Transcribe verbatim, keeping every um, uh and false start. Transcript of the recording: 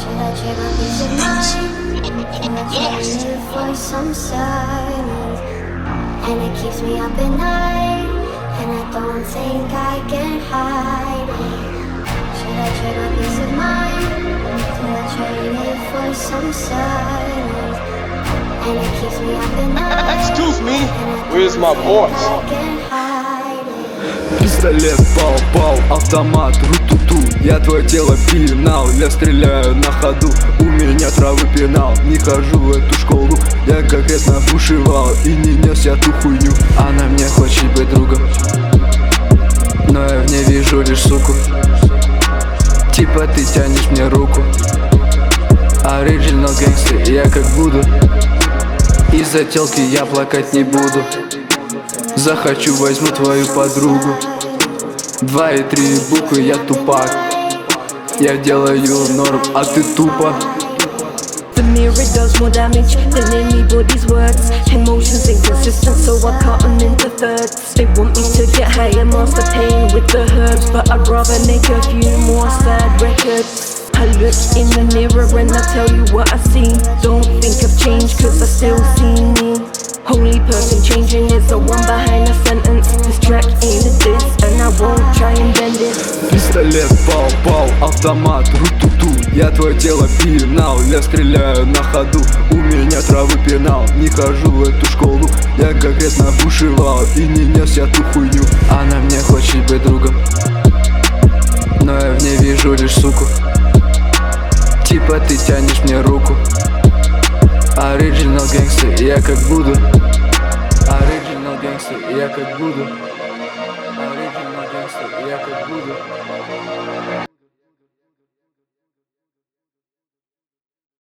Should I trade my peace of mind? Should I trade it for some silence? And it keeps me up at night, and I don't think I can hide it. Should I trade my peace of mind? Should I trade it for some silence? And it keeps me up at night. Excuse me, where's my voice? Пистолет, пау-пау, автомат, ру-ту-ту. Я твое тело пинал, я стреляю на ходу. У меня травы пенал, не хожу в эту школу. Я конкретно бушевал и не нес я ту хуйню. Она мне хочет быть другом, но я в ней вижу лишь суку. Типа ты тянешь мне руку. Original gangster, я как буду. Из-за телки я плакать не буду. Захочу, возьму твою подругу. Два и три буквы, я тупак. Я делаю норм, а ты тупо. The mirror does more damage than anybody's words. Emotions inconsistent, so I cut them into thirds. They want me to get high and master pain with the herbs, but I'd rather make a few more sad records. I look in the mirror and I tell you what I see. Don't think I've changed cause I still see me. Only person changing is the one behind the sentence. This track ain't a diss and I won't try and bend it. Пистолет, пау-пау, автомат, ру-ту-ту. Я твое тело пинал, я стреляю на ходу. У меня травы пенал, не хожу в эту школу. Я конкретно бушевал и не нес я ту хуйню. Она мне хочет быть другом, но я в ней вижу лишь суку. Типа ты тянешь мне руку. Original gangster, я как буду. Original gangster, я как буду. Original gangster, я как буду.